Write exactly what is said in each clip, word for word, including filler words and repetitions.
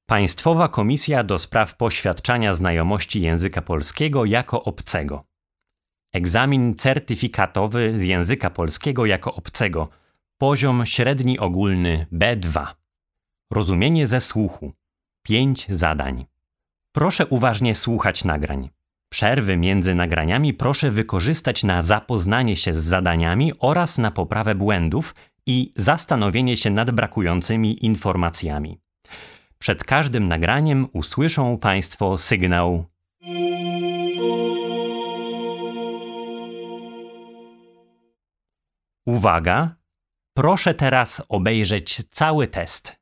Państwowa Komisja do spraw poświadczania znajomości języka polskiego jako obcego. Egzamin certyfikatowy z języka polskiego jako obcego. Poziom średni ogólny B dwa. Rozumienie ze słuchu. Pięć zadań. Proszę uważnie słuchać nagrań. Przerwy między nagraniami proszę wykorzystać na zapoznanie się z zadaniami oraz na poprawę błędów i zastanowienie się nad brakującymi informacjami. Przed każdym nagraniem usłyszą Państwo sygnał. Uwaga! Proszę teraz obejrzeć cały test.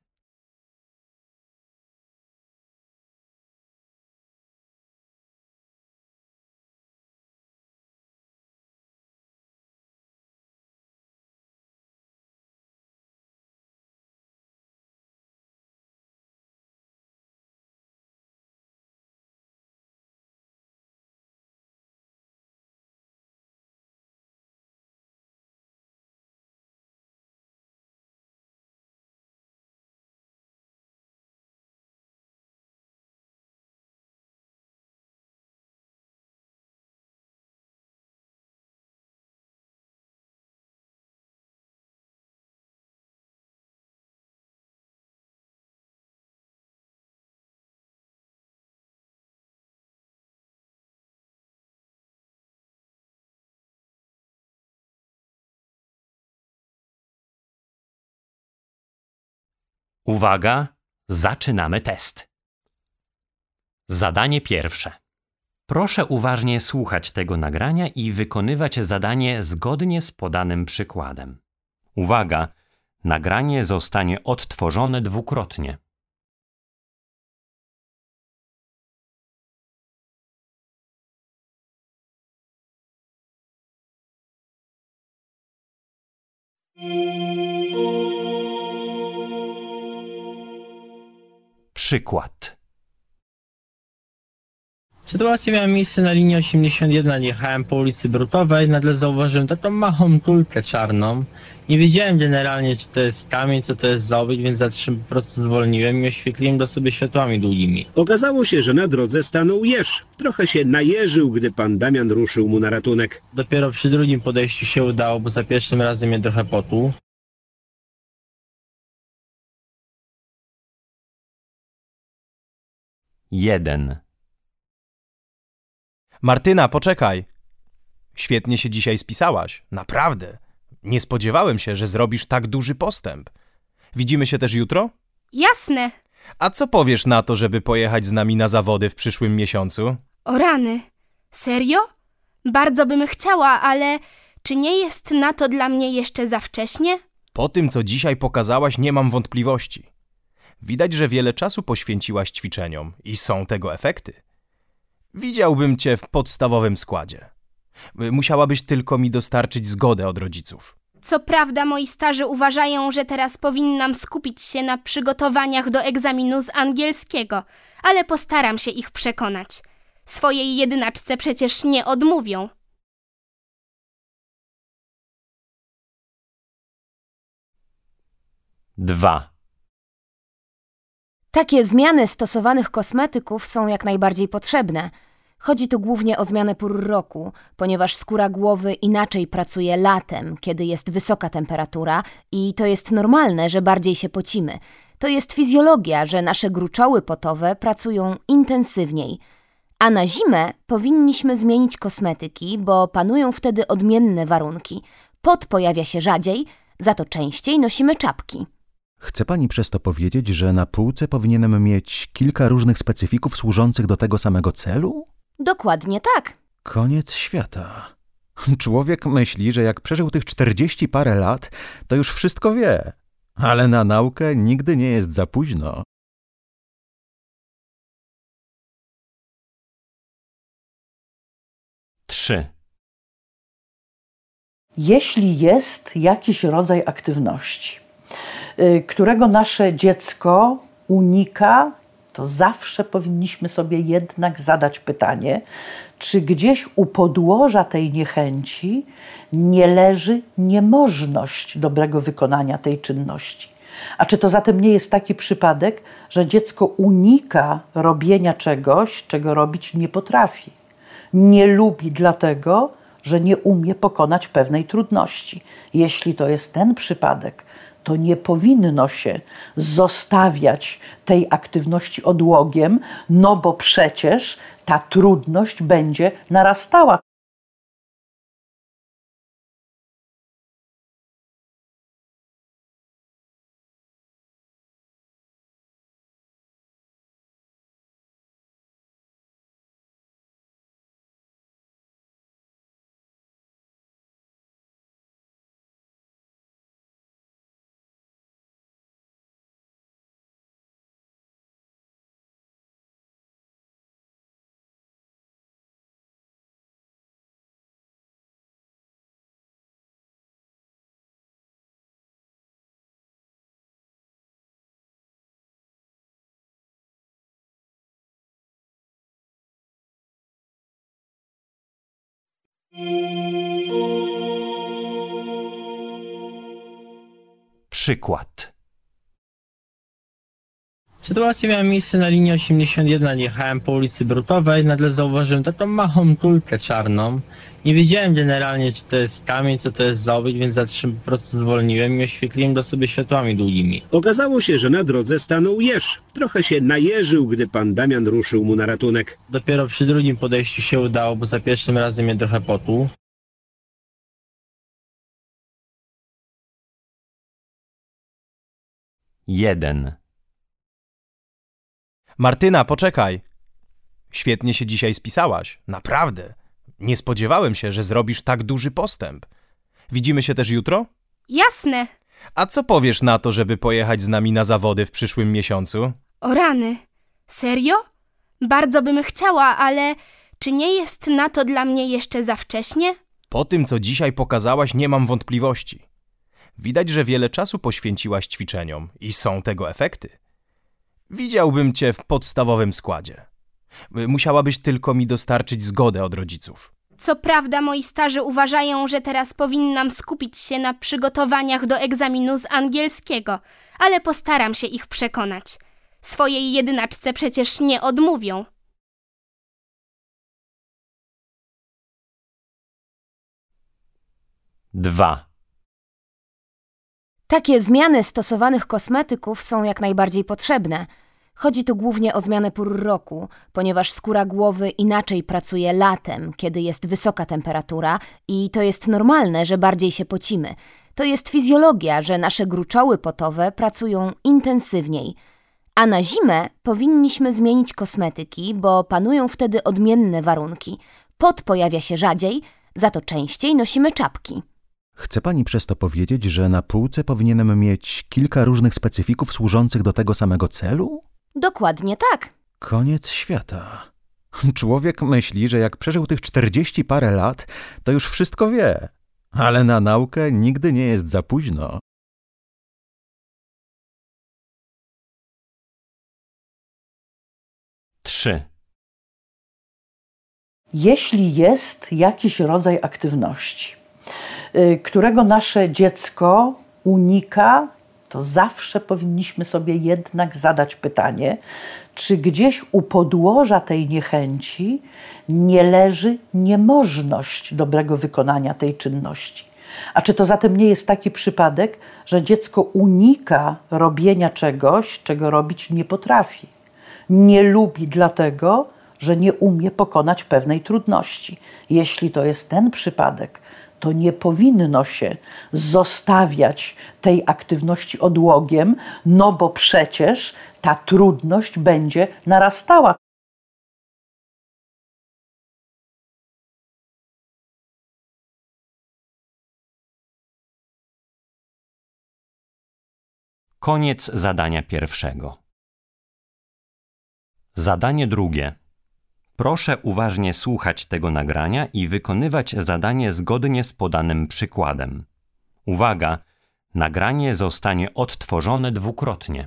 Uwaga! Zaczynamy test. Zadanie pierwsze. Proszę uważnie słuchać tego nagrania i wykonywać zadanie zgodnie z podanym przykładem. Uwaga! Nagranie zostanie odtworzone dwukrotnie. Przykład. Sytuacja miała miejsce na linii osiemdziesiąt jeden, jechałem po ulicy Brutowej, nagle zauważyłem taką małą kulkę czarną. Nie wiedziałem generalnie, czy to jest kamień, co to jest za obiekt, więc zatrzym, po prostu zwolniłem i oświetliłem do sobie światłami długimi. Okazało się, że na drodze stanął jeż. Trochę się najeżył, gdy pan Damian ruszył mu na ratunek. Dopiero przy drugim podejściu się udało, bo za pierwszym razem mnie trochę potłuł. Jeden. Martyna, poczekaj. Świetnie się dzisiaj spisałaś. Naprawdę. Nie spodziewałem się, że zrobisz tak duży postęp. Widzimy się też jutro? Jasne. A co powiesz na to, żeby pojechać z nami na zawody w przyszłym miesiącu? O rany. Serio? Bardzo bym chciała, ale czy nie jest na to dla mnie jeszcze za wcześnie? Po tym, co dzisiaj pokazałaś, nie mam wątpliwości. Widać, że wiele czasu poświęciłaś ćwiczeniom i są tego efekty. Widziałbym cię w podstawowym składzie. Musiałabyś tylko mi dostarczyć zgodę od rodziców. Co prawda moi starzy uważają, że teraz powinnam skupić się na przygotowaniach do egzaminu z angielskiego, ale postaram się ich przekonać. Swojej jedynaczce przecież nie odmówią. Dwa. Takie zmiany stosowanych kosmetyków są jak najbardziej potrzebne. Chodzi tu głównie o zmianę pór roku, ponieważ skóra głowy inaczej pracuje latem, kiedy jest wysoka temperatura i to jest normalne, że bardziej się pocimy. To jest fizjologia, że nasze gruczoły potowe pracują intensywniej. A na zimę powinniśmy zmienić kosmetyki, bo panują wtedy odmienne warunki. Pot pojawia się rzadziej, za to częściej nosimy czapki. Chce pani przez to powiedzieć, że na półce powinienem mieć kilka różnych specyfików służących do tego samego celu? Dokładnie tak. Koniec świata. Człowiek myśli, że jak przeżył tych czterdzieści parę lat, to już wszystko wie. Ale na naukę nigdy nie jest za późno. Trzy. Jeśli jest jakiś rodzaj aktywności, którego nasze dziecko unika, to zawsze powinniśmy sobie jednak zadać pytanie, czy gdzieś u podłoża tej niechęci nie leży niemożność dobrego wykonania tej czynności. A czy to zatem nie jest taki przypadek, że dziecko unika robienia czegoś, czego robić nie potrafi? Nie lubi dlatego, że nie umie pokonać pewnej trudności. Jeśli to jest ten przypadek, to nie powinno się zostawiać tej aktywności odłogiem, no bo przecież ta trudność będzie narastała. Przykład. Sytuacja miała miejsce na linii osiemdziesiąt jeden, jechałem po ulicy Brutowej, nagle zauważyłem taką małą kulkę czarną. Nie wiedziałem generalnie, czy to jest kamień, co to jest za obiekt, więc zatrzym, po prostu zwolniłem i oświetliłem go sobie światłami długimi. Okazało się, że na drodze stanął jeż. Trochę się najeżył, gdy pan Damian ruszył mu na ratunek. Dopiero przy drugim podejściu się udało, bo za pierwszym razem mnie trochę potłuł. Jeden. Martyna, poczekaj. Świetnie się dzisiaj spisałaś. Naprawdę. Nie spodziewałem się, że zrobisz tak duży postęp. Widzimy się też jutro? Jasne. A co powiesz na to, żeby pojechać z nami na zawody w przyszłym miesiącu? O rany. Serio? Bardzo bym chciała, ale czy nie jest na to dla mnie jeszcze za wcześnie? Po tym, co dzisiaj pokazałaś, nie mam wątpliwości. Widać, że wiele czasu poświęciłaś ćwiczeniom i są tego efekty. Widziałbym cię w podstawowym składzie. Musiałabyś tylko mi dostarczyć zgodę od rodziców. Co prawda moi starzy uważają, że teraz powinnam skupić się na przygotowaniach do egzaminu z angielskiego, ale postaram się ich przekonać. Swojej jedynaczce przecież nie odmówią. Dwa. Takie zmiany stosowanych kosmetyków są jak najbardziej potrzebne. Chodzi tu głównie o zmianę pór roku, ponieważ skóra głowy inaczej pracuje latem, kiedy jest wysoka temperatura i to jest normalne, że bardziej się pocimy. To jest fizjologia, że nasze gruczoły potowe pracują intensywniej. A na zimę powinniśmy zmienić kosmetyki, bo panują wtedy odmienne warunki. Pot pojawia się rzadziej, za to częściej nosimy czapki. Chce pani przez to powiedzieć, że na półce powinienem mieć kilka różnych specyfików służących do tego samego celu? Dokładnie tak. Koniec świata. Człowiek myśli, że jak przeżył tych czterdzieści parę lat, to już wszystko wie. Ale na naukę nigdy nie jest za późno. Trzy. Jeśli jest jakiś rodzaj aktywności, y, którego nasze dziecko unika, to zawsze powinniśmy sobie jednak zadać pytanie, czy gdzieś u podłoża tej niechęci nie leży niemożność dobrego wykonania tej czynności. A czy to zatem nie jest taki przypadek, że dziecko unika robienia czegoś, czego robić nie potrafi? Nie lubi dlatego, że nie umie pokonać pewnej trudności. Jeśli to jest ten przypadek, to nie powinno się zostawiać tej aktywności odłogiem, no bo przecież ta trudność będzie narastała. Koniec zadania pierwszego. Zadanie drugie. Proszę uważnie słuchać tego nagrania i wykonywać zadanie zgodnie z podanym przykładem. Uwaga! Nagranie zostanie odtworzone dwukrotnie.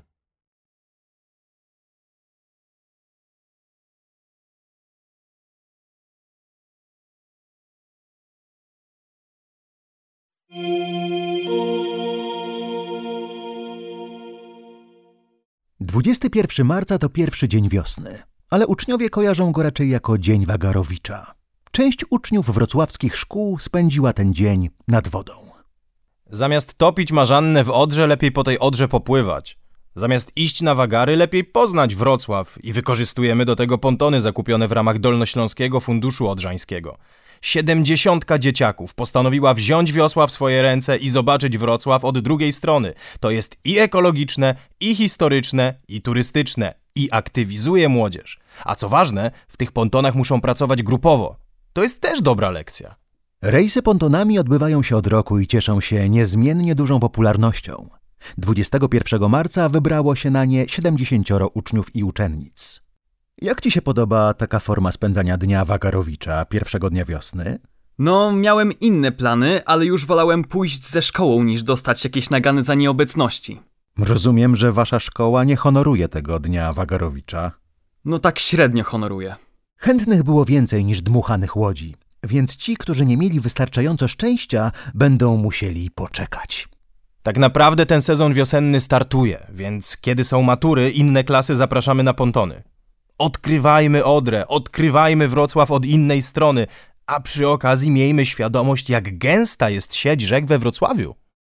dwudziestego pierwszego marca to pierwszy dzień wiosny, ale uczniowie kojarzą go raczej jako Dzień Wagarowicza. Część uczniów wrocławskich szkół spędziła ten dzień nad wodą. Zamiast topić marzannę w Odrze, lepiej po tej Odrze popływać. Zamiast iść na wagary, lepiej poznać Wrocław i wykorzystujemy do tego pontony zakupione w ramach Dolnośląskiego Funduszu Odrzańskiego. Siedemdziesiątka dzieciaków postanowiła wziąć wiosła w swoje ręce i zobaczyć Wrocław od drugiej strony. To jest i ekologiczne, i historyczne, i turystyczne, i aktywizuje młodzież. A co ważne, w tych pontonach muszą pracować grupowo. To jest też dobra lekcja. Rejsy pontonami odbywają się od roku i cieszą się niezmiennie dużą popularnością. dwudziestego pierwszego marca wybrało się na nie siedemdziesięcioro uczniów i uczennic. Jak ci się podoba taka forma spędzania Dnia Wagarowicza, pierwszego dnia wiosny? No, miałem inne plany, ale już wolałem pójść ze szkołą, niż dostać jakieś nagany za nieobecności. Rozumiem, że wasza szkoła nie honoruje tego Dnia Wagarowicza. No tak średnio honoruje. Chętnych było więcej niż dmuchanych łodzi, więc ci, którzy nie mieli wystarczająco szczęścia, będą musieli poczekać. Tak naprawdę ten sezon wiosenny startuje, więc kiedy są matury, inne klasy zapraszamy na pontony. Odkrywajmy Odrę, odkrywajmy Wrocław od innej strony, a przy okazji miejmy świadomość, jak gęsta jest sieć rzek we Wrocławiu.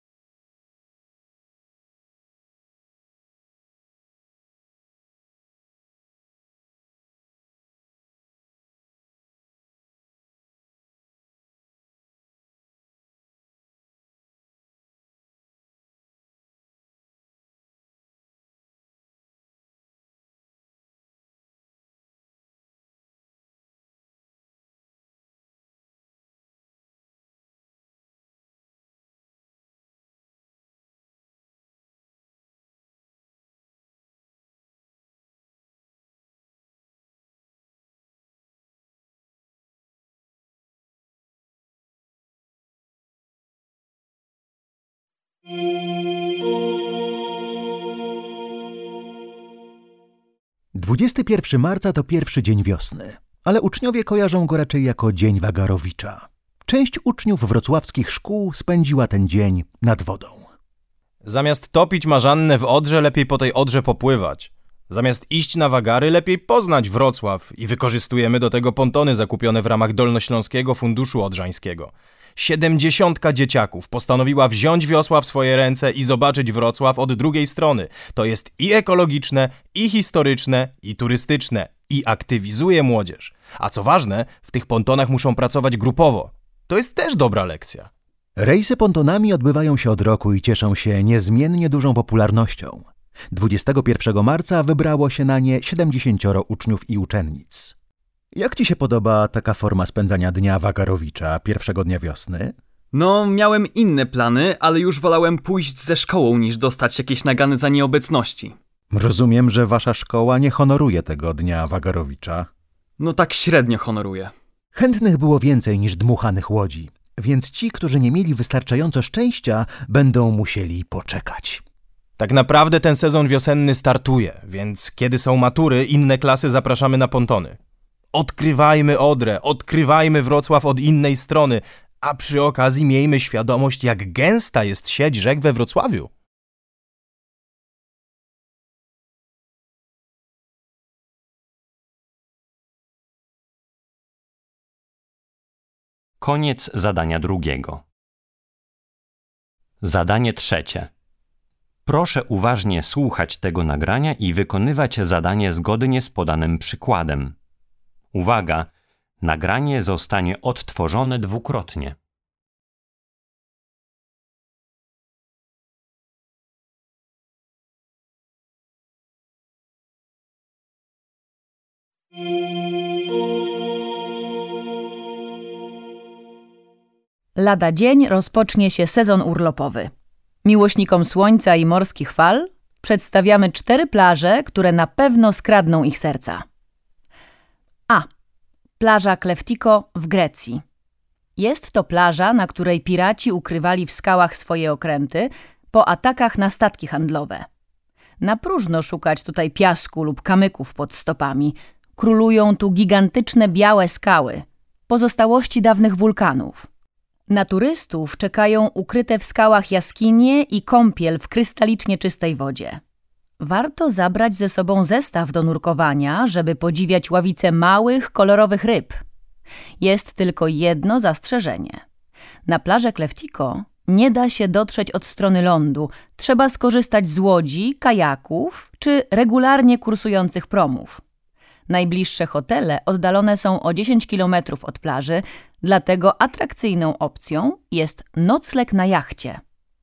dwudziestego pierwszego marca to pierwszy dzień wiosny, ale uczniowie kojarzą go raczej jako Dzień Wagarowicza. Część uczniów wrocławskich szkół spędziła ten dzień nad wodą. Zamiast topić marzannę w Odrze, lepiej po tej Odrze popływać. Zamiast iść na wagary, lepiej poznać Wrocław i wykorzystujemy do tego pontony zakupione w ramach Dolnośląskiego Funduszu Odrzańskiego. Siedemdziesiątka dzieciaków postanowiła wziąć wiosła w swoje ręce i zobaczyć Wrocław od drugiej strony. To jest i ekologiczne, i historyczne, i turystyczne, i aktywizuje młodzież. A co ważne, w tych pontonach muszą pracować grupowo. To jest też dobra lekcja. Rejsy pontonami odbywają się od roku i cieszą się niezmiennie dużą popularnością. dwudziestego pierwszego marca wybrało się na nie siedemdziesięcioro uczniów i uczennic. Jak ci się podoba taka forma spędzania Dnia Wagarowicza, pierwszego dnia wiosny? No, miałem inne plany, ale już wolałem pójść ze szkołą, niż dostać jakieś nagany za nieobecności. Rozumiem, że wasza szkoła nie honoruje tego Dnia Wagarowicza. No tak średnio honoruje. Chętnych było więcej niż dmuchanych łodzi, więc ci, którzy nie mieli wystarczająco szczęścia, będą musieli poczekać. Tak naprawdę ten sezon wiosenny startuje, więc kiedy są matury, inne klasy zapraszamy na pontony. Odkrywajmy Odrę, odkrywajmy Wrocław od innej strony, a przy okazji miejmy świadomość, jak gęsta jest sieć rzek we Wrocławiu. Koniec zadania drugiego. Zadanie trzecie. Proszę uważnie słuchać tego nagrania i wykonywać zadanie zgodnie z podanym przykładem. Uwaga! Nagranie zostanie odtworzone dwukrotnie. Lada dzień rozpocznie się sezon urlopowy. Miłośnikom słońca i morskich fal przedstawiamy cztery plaże, które na pewno skradną ich serca. A. Plaża Kleftiko w Grecji. Jest to plaża, na której piraci ukrywali w skałach swoje okręty po atakach na statki handlowe. Na próżno szukać tutaj piasku lub kamyków pod stopami. Królują tu gigantyczne białe skały, pozostałości dawnych wulkanów. Na turystów czekają ukryte w skałach jaskinie i kąpiel w krystalicznie czystej wodzie. Warto zabrać ze sobą zestaw do nurkowania, żeby podziwiać ławice małych, kolorowych ryb. Jest tylko jedno zastrzeżenie. Na plażę Klewtiko nie da się dotrzeć od strony lądu. Trzeba skorzystać z łodzi, kajaków czy regularnie kursujących promów. Najbliższe hotele oddalone są o dziesięć kilometrów od plaży, dlatego atrakcyjną opcją jest nocleg na jachcie.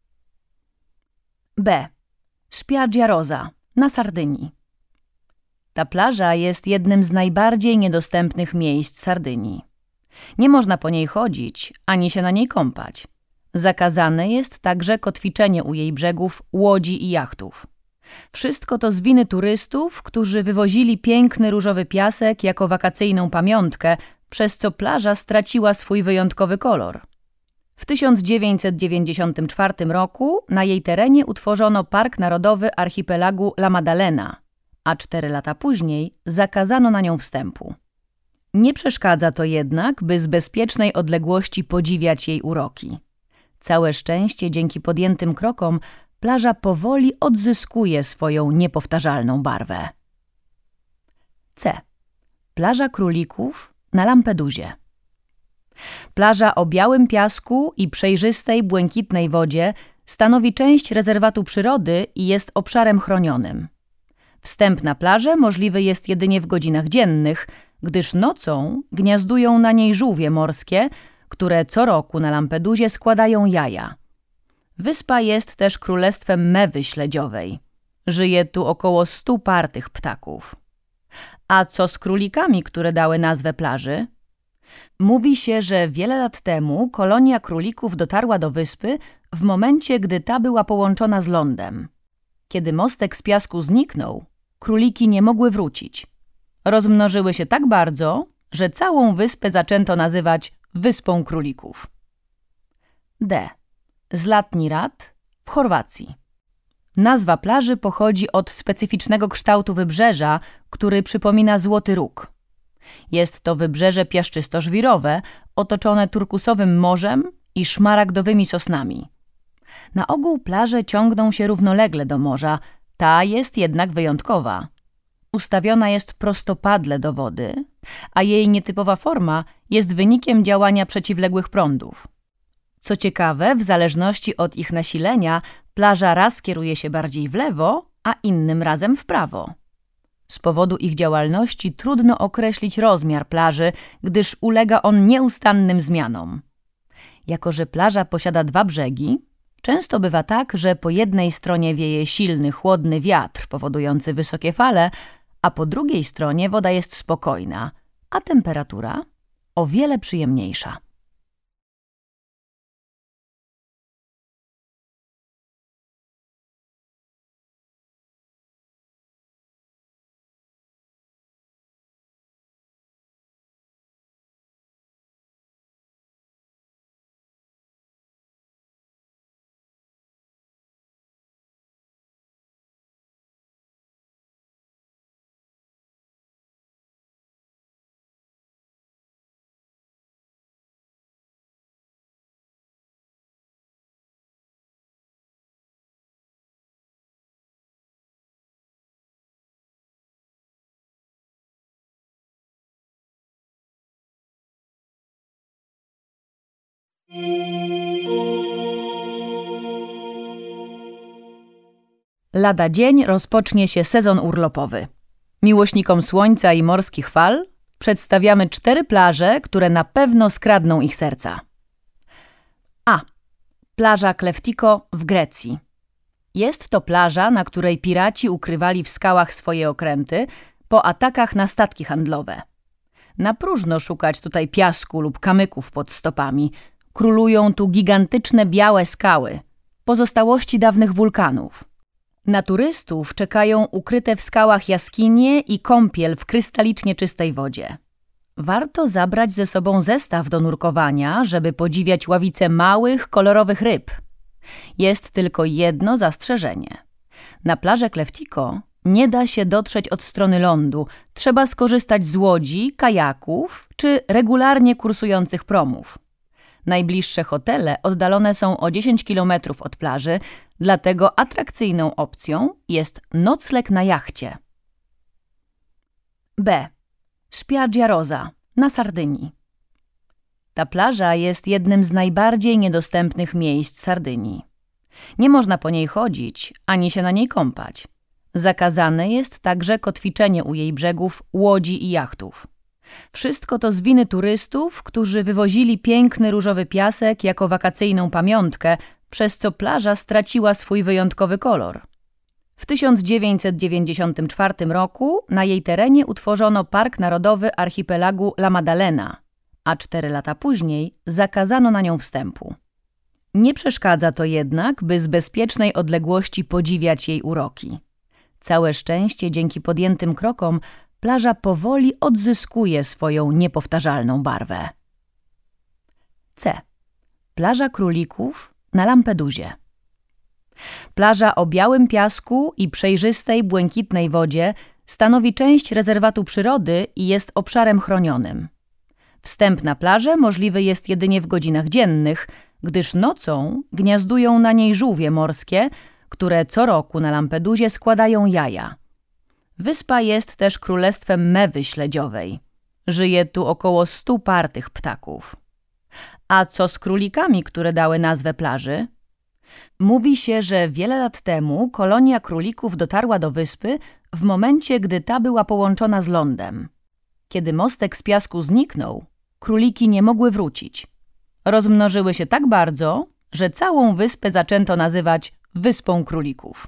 B. Spiaggia Rosa na Sardynii. Ta plaża jest jednym z najbardziej niedostępnych miejsc Sardynii. Nie można po niej chodzić, ani się na niej kąpać. Zakazane jest także kotwiczenie u jej brzegów łodzi i jachtów. Wszystko to z winy turystów, którzy wywozili piękny różowy piasek jako wakacyjną pamiątkę, przez co plaża straciła swój wyjątkowy kolor. W tysiąc dziewięćset dziewięćdziesiątym czwartym roku na jej terenie utworzono Park Narodowy Archipelagu La Maddalena, a cztery lata później zakazano na nią wstępu. Nie przeszkadza to jednak, by z bezpiecznej odległości podziwiać jej uroki. Całe szczęście dzięki podjętym krokom plaża powoli odzyskuje swoją niepowtarzalną barwę. C. Plaża Królików na Lampedusie. Plaża o białym piasku i przejrzystej, błękitnej wodzie stanowi część rezerwatu przyrody i jest obszarem chronionym. Wstęp na plażę możliwy jest jedynie w godzinach dziennych, gdyż nocą gniazdują na niej żółwie morskie, które co roku na Lampedusie składają jaja. Wyspa jest też królestwem mewy śledziowej. Żyje tu około stu par tych ptaków. A co z królikami, które dały nazwę plaży? Mówi się, że wiele lat temu kolonia królików dotarła do wyspy w momencie, gdy ta była połączona z lądem. Kiedy mostek z piasku zniknął, króliki nie mogły wrócić. Rozmnożyły się tak bardzo, że całą wyspę zaczęto nazywać Wyspą Królików. D. Zlatni Rat w Chorwacji. Nazwa plaży pochodzi od specyficznego kształtu wybrzeża, który przypomina złoty róg. Jest to wybrzeże piaszczysto-żwirowe, otoczone turkusowym morzem i szmaragdowymi sosnami. Na ogół plaże ciągną się równolegle do morza, ta jest jednak wyjątkowa. Ustawiona jest prostopadle do wody, a jej nietypowa forma jest wynikiem działania przeciwległych prądów. Co ciekawe, w zależności od ich nasilenia, plaża raz kieruje się bardziej w lewo, a innym razem w prawo. Z powodu ich działalności trudno określić rozmiar plaży, gdyż ulega on nieustannym zmianom. Jako że plaża posiada dwa brzegi, często bywa tak, że po jednej stronie wieje silny, chłodny wiatr powodujący wysokie fale, a po drugiej stronie woda jest spokojna, a temperatura o wiele przyjemniejsza. Lada dzień rozpocznie się sezon urlopowy. Miłośnikom słońca i morskich fal przedstawiamy cztery plaże, które na pewno skradną ich serca. A. Plaża Klewtiko w Grecji. Jest to plaża, na której piraci ukrywali w skałach swoje okręty po atakach na statki handlowe. Na próżno szukać tutaj piasku lub kamyków pod stopami. Królują tu gigantyczne białe skały, pozostałości dawnych wulkanów. Na turystów czekają ukryte w skałach jaskinie i kąpiel w krystalicznie czystej wodzie. Warto zabrać ze sobą zestaw do nurkowania, żeby podziwiać ławice małych, kolorowych ryb. Jest tylko jedno zastrzeżenie. Na plażę Klewtiko nie da się dotrzeć od strony lądu. Trzeba skorzystać z łodzi, kajaków czy regularnie kursujących promów. Najbliższe hotele oddalone są o dziesięć kilometrów od plaży, Dlatego atrakcyjną opcją jest nocleg na jachcie. B. Spiaggia Rosa na Sardynii. Ta plaża jest jednym z najbardziej niedostępnych miejsc Sardynii. Nie można po niej chodzić, ani się na niej kąpać. Zakazane jest także kotwiczenie u jej brzegów łodzi i jachtów. Wszystko to z winy turystów, którzy wywozili piękny różowy piasek jako wakacyjną pamiątkę, przez co plaża straciła swój wyjątkowy kolor. W tysiąc dziewięćset dziewięćdziesiątym czwartym roku na jej terenie utworzono Park Narodowy Archipelagu La Maddalena, a cztery lata później zakazano na nią wstępu. Nie przeszkadza to jednak, by z bezpiecznej odległości podziwiać jej uroki. Całe szczęście dzięki podjętym krokom plaża powoli odzyskuje swoją niepowtarzalną barwę. C. Plaża Królików na Lampedusie. Plaża o białym piasku i przejrzystej, błękitnej wodzie stanowi część rezerwatu przyrody i jest obszarem chronionym. Wstęp na plażę możliwy jest jedynie w godzinach dziennych, gdyż nocą gniazdują na niej żółwie morskie, które co roku na Lampedusie składają jaja. Wyspa jest też królestwem mewy śledziowej. Żyje tu około stu par tych ptaków. A co z królikami, które dały nazwę plaży? Mówi się, że wiele lat temu kolonia królików dotarła do wyspy w momencie, gdy ta była połączona z lądem. Kiedy mostek z piasku zniknął, króliki nie mogły wrócić. Rozmnożyły się tak bardzo, że całą wyspę zaczęto nazywać Wyspą Królików.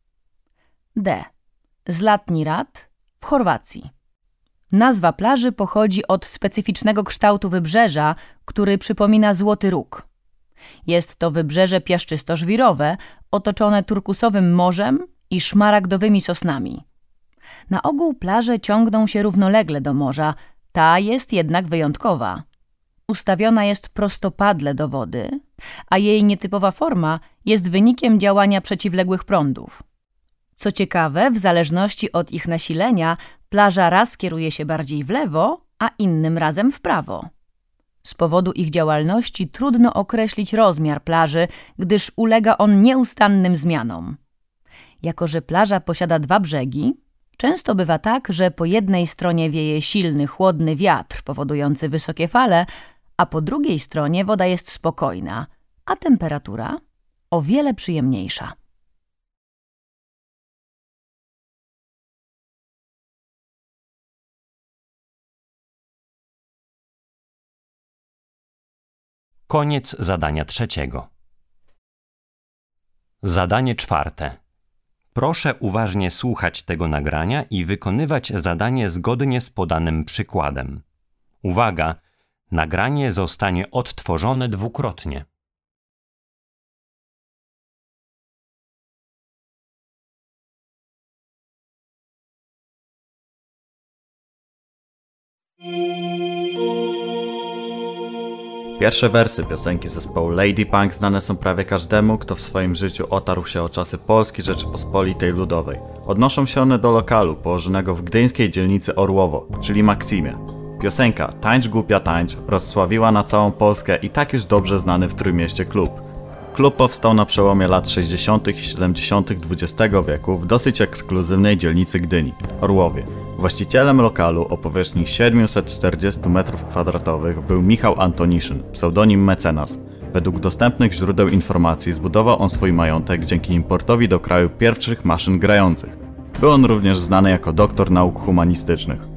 D. Zlatni Rat w Chorwacji. Nazwa plaży pochodzi od specyficznego kształtu wybrzeża, który przypomina złoty róg. Jest to wybrzeże piaszczysto-żwirowe, otoczone turkusowym morzem i szmaragdowymi sosnami. Na ogół plaże ciągną się równolegle do morza, ta jest jednak wyjątkowa. Ustawiona jest prostopadle do wody, a jej nietypowa forma jest wynikiem działania przeciwległych prądów. Co ciekawe, w zależności od ich nasilenia, plaża raz kieruje się bardziej w lewo, a innym razem w prawo. Z powodu ich działalności trudno określić rozmiar plaży, gdyż ulega on nieustannym zmianom. Jako że plaża posiada dwa brzegi, często bywa tak, że po jednej stronie wieje silny, chłodny wiatr powodujący wysokie fale, a po drugiej stronie woda jest spokojna, a temperatura o wiele przyjemniejsza. Koniec zadania trzeciego. Zadanie czwarte. Proszę uważnie słuchać tego nagrania i wykonywać zadanie zgodnie z podanym przykładem. Uwaga! Nagranie zostanie odtworzone dwukrotnie. Pierwsze wersy piosenki zespołu Lady Punk znane są prawie każdemu, kto w swoim życiu otarł się o czasy Polskiej Rzeczypospolitej Ludowej. Odnoszą się one do lokalu położonego w gdyńskiej dzielnicy Orłowo, czyli Maksimie. Piosenka Tańcz głupia tańcz rozsławiła na całą Polskę i tak już dobrze znany w Trójmieście klub. Klub powstał na przełomie lat sześćdziesiątych i siedemdziesiątych dwudziestego wieku w dosyć ekskluzywnej dzielnicy Gdyni, Orłowie. Właścicielem lokalu o powierzchni siedemset czterdzieści metrów kwadratowych był Michał Antoniszyn, pseudonim Mecenas. Według dostępnych źródeł informacji zbudował on swój majątek dzięki importowi do kraju pierwszych maszyn grających. Był on również znany jako doktor nauk humanistycznych.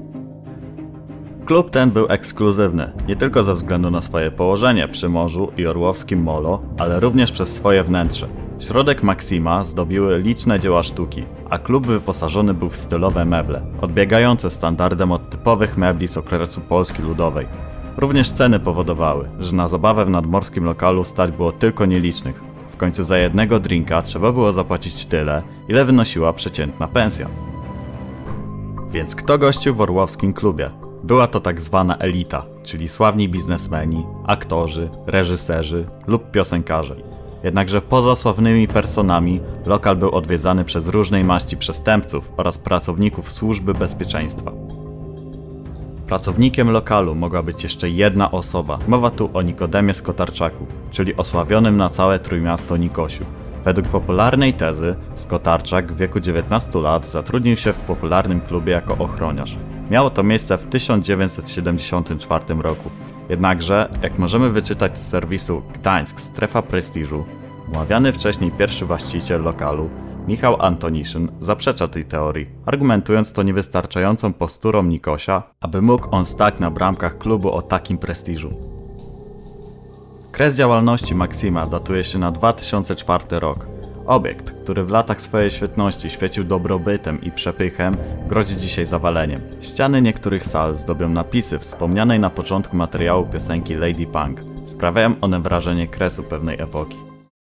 Klub ten był ekskluzywny, nie tylko ze względu na swoje położenie przy morzu i orłowskim molo, ale również przez swoje wnętrze. Środek Maksima zdobiły liczne dzieła sztuki, a klub wyposażony był w stylowe meble, odbiegające standardem od typowych mebli z okresu Polski Ludowej. Również ceny powodowały, że na zabawę w nadmorskim lokalu stać było tylko nielicznych. W końcu za jednego drinka trzeba było zapłacić tyle, ile wynosiła przeciętna pensja. Więc kto gościł w orłowskim klubie? Była to tak zwana elita, czyli sławni biznesmeni, aktorzy, reżyserzy lub piosenkarze. Jednakże poza sławnymi personami lokal był odwiedzany przez różnej maści przestępców oraz pracowników służby bezpieczeństwa. Pracownikiem lokalu mogła być jeszcze jedna osoba. Mowa tu o Nikodemie Skotarczaku, czyli osławionym na całe Trójmiasto Nikosiu. Według popularnej tezy Skotarczak w wieku dziewiętnastu lat zatrudnił się w popularnym klubie jako ochroniarz. Miało to miejsce w tysiąc dziewięćset siedemdziesiątym czwartym roku. Jednakże, jak możemy wyczytać z serwisu Gdańsk Strefa Prestiżu, omawiany wcześniej pierwszy właściciel lokalu, Michał Antoniszyn, zaprzecza tej teorii, argumentując to niewystarczającą posturą Nikosia, aby mógł on stać na bramkach klubu o takim prestiżu. Kres działalności Maksima datuje się na dwa tysiące czwarty rok. Obiekt, który w latach swojej świetności świecił dobrobytem i przepychem, grozi dzisiaj zawaleniem. Ściany niektórych sal zdobią napisy wspomnianej na początku materiału piosenki Lady Punk. Sprawiają one wrażenie kresu pewnej epoki.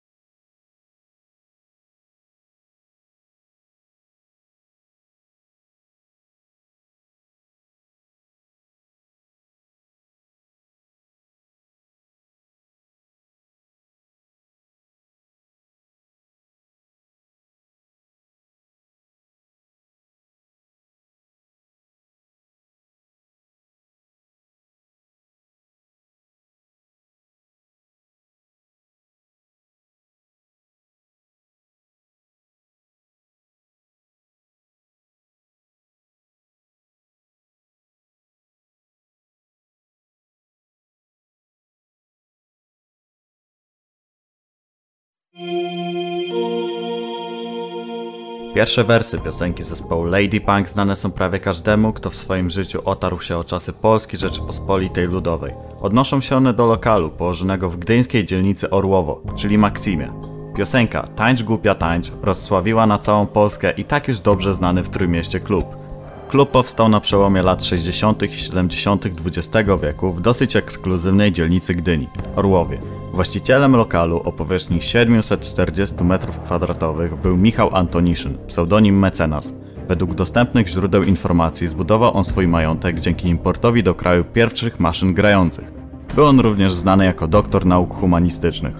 Pierwsze wersy piosenki zespołu Lady Punk znane są prawie każdemu, kto w swoim życiu otarł się o czasy Polskiej Rzeczypospolitej Ludowej. Odnoszą się one do lokalu położonego w gdyńskiej dzielnicy Orłowo, czyli Maksimie. Piosenka Tańcz głupia tańcz rozsławiła na całą Polskę i tak już dobrze znany w Trójmieście klub. Klub powstał na przełomie lat sześćdziesiątych i siedemdziesiątych dwudziestego wieku w dosyć ekskluzywnej dzielnicy Gdyni, Orłowie. Właścicielem lokalu o powierzchni siedemset czterdzieści metrów kwadratowych był Michał Antoniszyn, pseudonim Mecenas. Według dostępnych źródeł informacji zbudował on swój majątek dzięki importowi do kraju pierwszych maszyn grających. Był on również znany jako doktor nauk humanistycznych.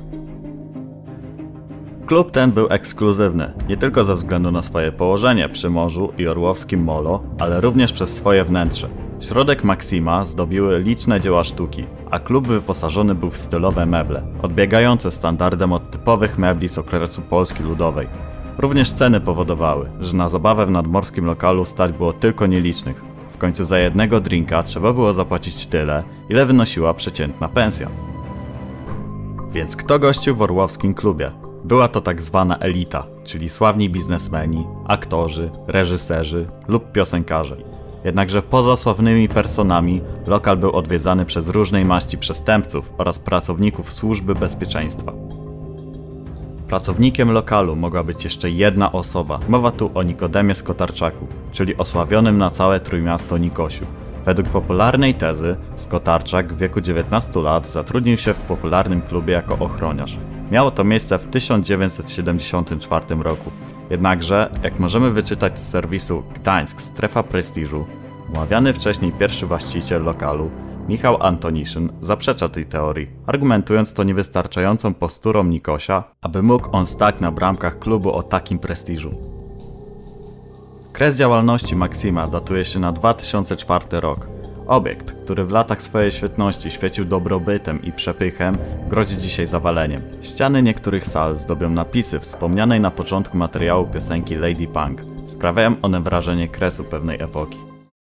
Klub ten był ekskluzywny, nie tylko ze względu na swoje położenie przy morzu i orłowskim molo, ale również przez swoje wnętrze. Środek Maksima zdobiły liczne dzieła sztuki, a klub wyposażony był w stylowe meble, odbiegające standardem od typowych mebli z okresu Polski Ludowej. Również ceny powodowały, że na zabawę w nadmorskim lokalu stać było tylko nielicznych. W końcu za jednego drinka trzeba było zapłacić tyle, ile wynosiła przeciętna pensja. Więc kto gościł w orłowskim klubie? Była to tak zwana elita, czyli sławni biznesmeni, aktorzy, reżyserzy lub piosenkarze. Jednakże poza sławnymi personami lokal był odwiedzany przez różnej maści przestępców oraz pracowników służby bezpieczeństwa. Pracownikiem lokalu mogła być jeszcze jedna osoba. Mowa tu o Nikodemie Skotarczaku, czyli osławionym na całe Trójmiasto Nikosiu. Według popularnej tezy Skotarczak w wieku dziewiętnastu lat zatrudnił się w popularnym klubie jako ochroniarz. Miało to miejsce w tysiąc dziewięćset siedemdziesiątym czwartym roku. Jednakże, jak możemy wyczytać z serwisu Gdańsk Strefa Prestiżu, omawiany wcześniej pierwszy właściciel lokalu, Michał Antoniszyn, zaprzecza tej teorii, argumentując to niewystarczającą posturą Nikosia, aby mógł on stać na bramkach klubu o takim prestiżu. Kres działalności Maksima datuje się na dwa tysiące czwarty rok. Obiekt, który w latach swojej świetności świecił dobrobytem i przepychem, grozi dzisiaj zawaleniem. Ściany niektórych sal zdobią napisy wspomnianej na początku materiału piosenki Lady Punk. Sprawiają one wrażenie kresu pewnej epoki.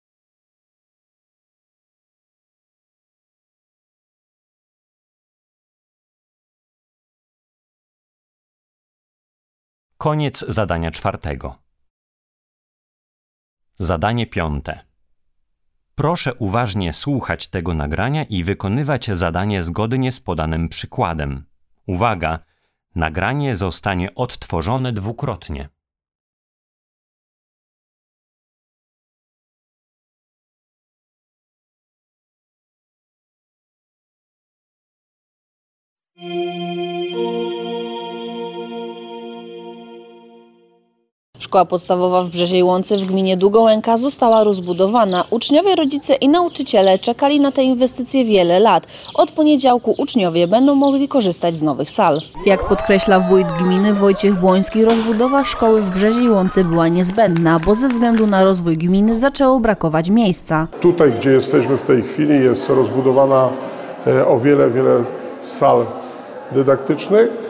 Koniec zadania czwartego. Zadanie piąte. Proszę uważnie słuchać tego nagrania i wykonywać zadanie zgodnie z podanym przykładem. Uwaga! Nagranie zostanie odtworzone dwukrotnie. Szkoła podstawowa w Brzeziej Łące w gminie Długołęka została rozbudowana. Uczniowie, rodzice i nauczyciele czekali na te inwestycje wiele lat. Od poniedziałku uczniowie będą mogli korzystać z nowych sal. Jak podkreśla wójt gminy Wojciech Błoński, rozbudowa szkoły w Brzeziej Łące była niezbędna, bo ze względu na rozwój gminy zaczęło brakować miejsca. Tutaj, gdzie jesteśmy w tej chwili, jest rozbudowana o wiele, wiele sal dydaktycznych.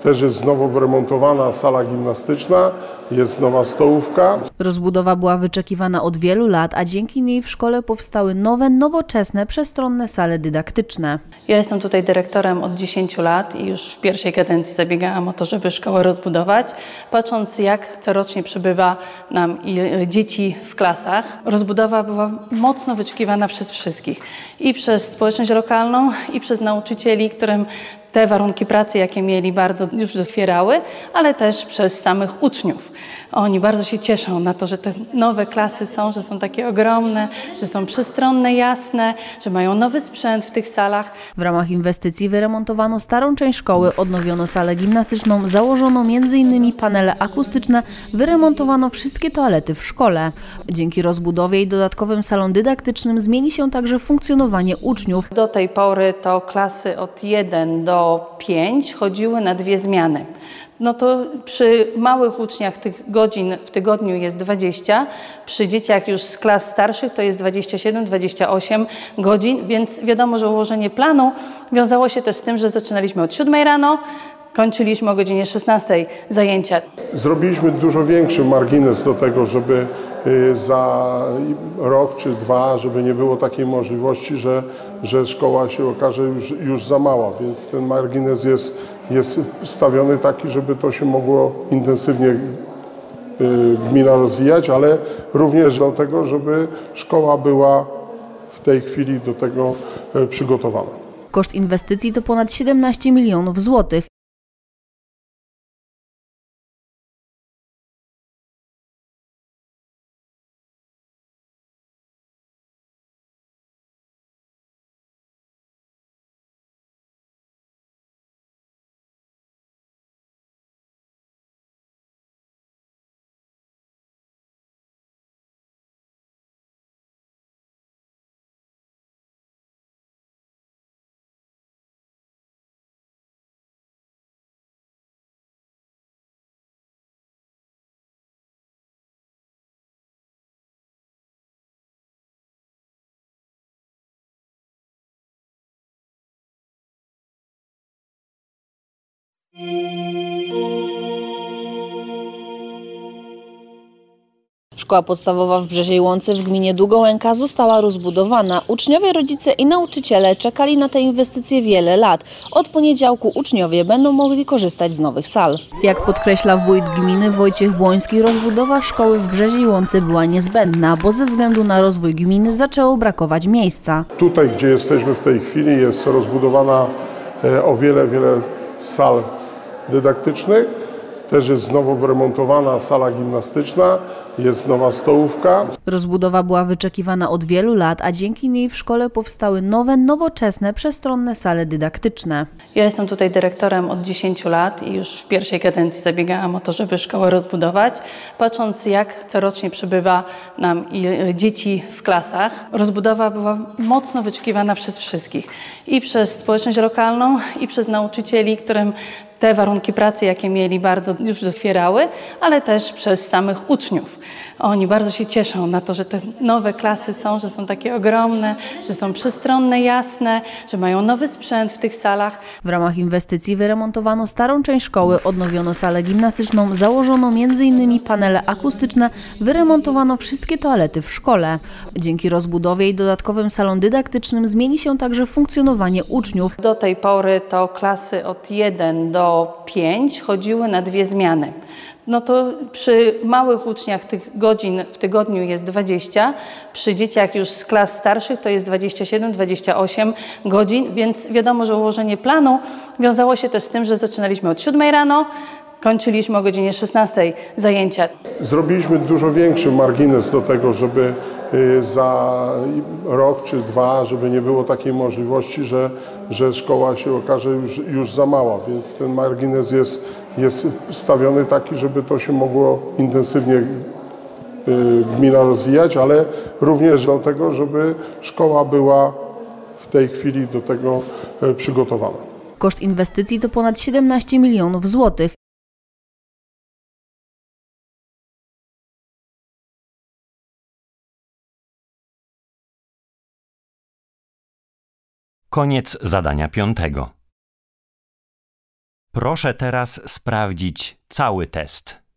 Też jest nowo wyremontowana sala gimnastyczna, jest nowa stołówka. Rozbudowa była wyczekiwana od wielu lat, a dzięki niej w szkole powstały nowe, nowoczesne, przestronne sale dydaktyczne. Ja jestem tutaj dyrektorem od dziesięciu lat i już w pierwszej kadencji zabiegałam o to, żeby szkołę rozbudować. Patrząc, jak corocznie przybywa nam dzieci w klasach, rozbudowa była mocno wyczekiwana przez wszystkich. I przez społeczność lokalną, i przez nauczycieli, którym te warunki pracy, jakie mieli, bardzo już doskwierały, ale też przez samych uczniów. Oni bardzo się cieszą na to, że te nowe klasy są, że są takie ogromne, że są przestronne, jasne, że mają nowy sprzęt w tych salach. W ramach inwestycji wyremontowano starą część szkoły, odnowiono salę gimnastyczną, założono między innymi panele akustyczne, wyremontowano wszystkie toalety w szkole. Dzięki rozbudowie i dodatkowym salom dydaktycznym zmieni się także funkcjonowanie uczniów. Do tej pory to klasy od jeden do pięć chodziły na dwie zmiany. No to przy małych uczniach tych godzin w tygodniu jest dwadzieścia, przy dzieciach już z klas starszych to jest dwadzieścia siedem dwadzieścia osiem godzin, więc wiadomo, że ułożenie planu wiązało się też z tym, że zaczynaliśmy od siódmej rano, kończyliśmy o godzinie szesnastej zajęcia. Zrobiliśmy dużo większy margines do tego, żeby za rok czy dwa, żeby nie było takiej możliwości, że, że szkoła się okaże już, już za mała, więc ten margines jest, jest stawiony taki, żeby to się mogło intensywnie gmina rozwijać, ale również do tego, żeby szkoła była w tej chwili do tego przygotowana. Koszt inwestycji to ponad siedemnaście milionów złotych. Szkoła podstawowa w Brzeziej Łące w gminie Długołęka została rozbudowana. Uczniowie, rodzice i nauczyciele czekali na te inwestycje wiele lat. Od poniedziałku uczniowie będą mogli korzystać z nowych sal. Jak podkreśla wójt gminy Wojciech Błoński, rozbudowa szkoły w Brzeziej Łące była niezbędna, bo ze względu na rozwój gminy zaczęło brakować miejsca. Tutaj, gdzie jesteśmy w tej chwili, jest rozbudowana o wiele, wiele sal dydaktycznych. Też jest nowo wyremontowana sala gimnastyczna, jest nowa stołówka. Rozbudowa była wyczekiwana od wielu lat, a dzięki niej w szkole powstały nowe, nowoczesne, przestronne sale dydaktyczne. Ja jestem tutaj dyrektorem od dziesięciu lat i już w pierwszej kadencji zabiegałam o to, żeby szkołę rozbudować. Patrząc, jak corocznie przybywa nam dzieci w klasach, rozbudowa była mocno wyczekiwana przez wszystkich. I przez społeczność lokalną, i przez nauczycieli, którym te warunki pracy, jakie mieli, bardzo już doskwierały, ale też przez samych uczniów. Oni bardzo się cieszą na to, że te nowe klasy są, że są takie ogromne, że są przestronne, jasne, że mają nowy sprzęt w tych salach. W ramach inwestycji wyremontowano starą część szkoły, odnowiono salę gimnastyczną, założono między innymi panele akustyczne, wyremontowano wszystkie toalety w szkole. Dzięki rozbudowie i dodatkowym salom dydaktycznym zmieni się także funkcjonowanie uczniów. Do tej pory to klasy od jeden do pięć chodziły na dwie zmiany. No to przy małych uczniach tych godzin w tygodniu jest dwadzieścia, przy dzieciach już z klas starszych to jest dwadzieścia siedem dwadzieścia osiem godzin, więc wiadomo, że ułożenie planu wiązało się też z tym, że zaczynaliśmy od siódmej rano, kończyliśmy o godzinie szesnastej zajęcia. Zrobiliśmy dużo większy margines do tego, żeby za rok czy dwa, żeby nie było takiej możliwości, że, że szkoła się okaże już, już za mała, więc ten margines jest, jest stawiony taki, żeby to się mogło intensywnie gmina rozwijać, ale również do tego, żeby szkoła była w tej chwili do tego przygotowana. Koszt inwestycji to ponad siedemnaście milionów złotych. Koniec zadania piątego. Proszę teraz sprawdzić cały test.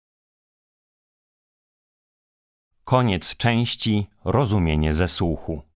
Koniec części Rozumienie ze słuchu.